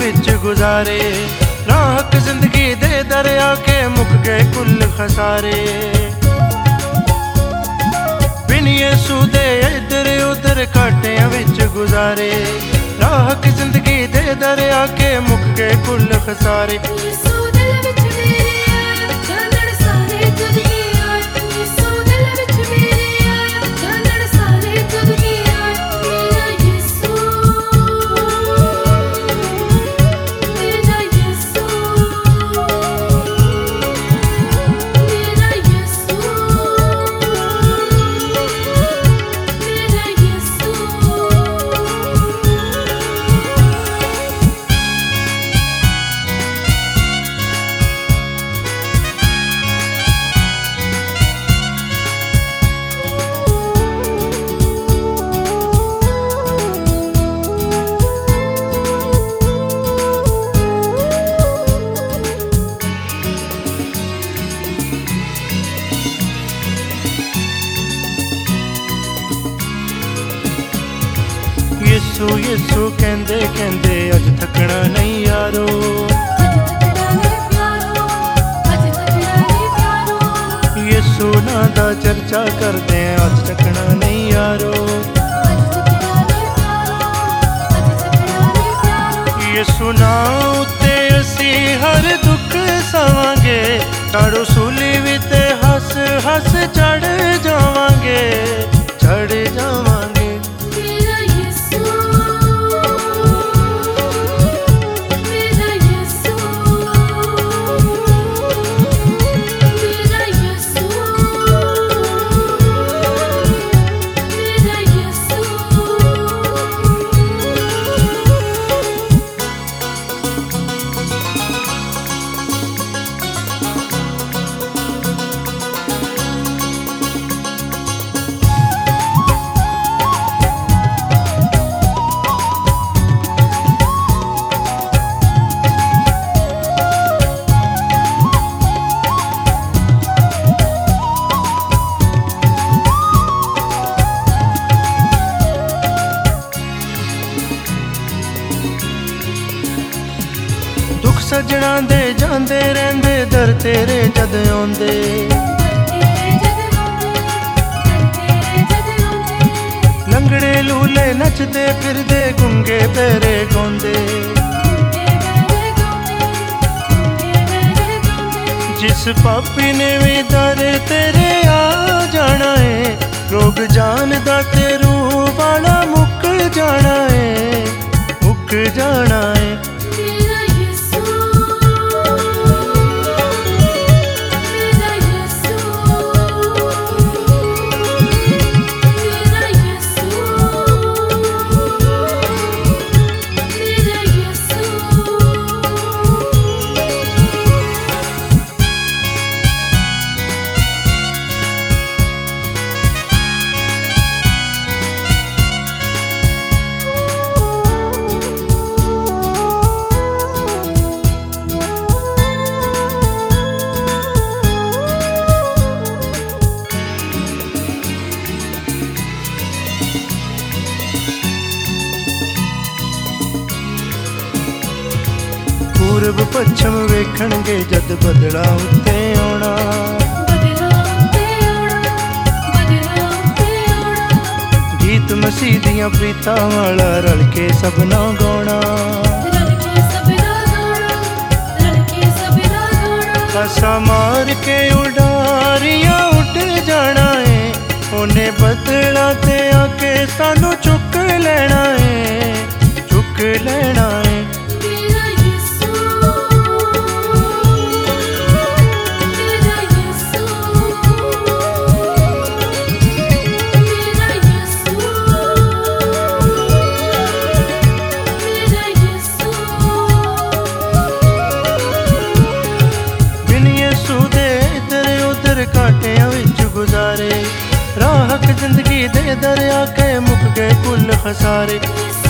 विच गुजारे। राहक जिंदगी दे दरिया के मुक गए कुल खसारे। बिन यीशु दे इधर उधर कांटियां विच गुजारे। राहक जिंदगी दे दरिया के मुक गए कुल खसारे। यीशु यीशु कहंदे कहंदे अज थकना नहीं यारो। यीशु नां दा चर्चा करदे अज थकना नहीं यारो। यीशु नां उत्ते असी हर दुख सवांगे। ताड़ो सूली वी ते हस हस चढ़ जावांगे, चढ़ जावांगे। सजना दे जांदे रहंदे दर तेरे जद आउंदे। लंगड़े लूले नचदे फिरदे गुंगे पैरे गाउंदे। जिस पापी ने भी दर तेरे आ जाना है, रोग जान दा ते रूह वाला मुक जाना है, मुक जाना है। पूरब पश्चिम वेखणगे जद बदला उत्ते आउणा। गीत मसीह दियां प्रीतां वाला रल के सबना गाउणा। पासा मार के उडारियां उठ जाना है। ओने बदला ते आके सानू चुक लेना है, चुक लेना है। कांटियां विच गुजारे। राहक जिंदगी दे दरिया के मुक गए कुल खसारे।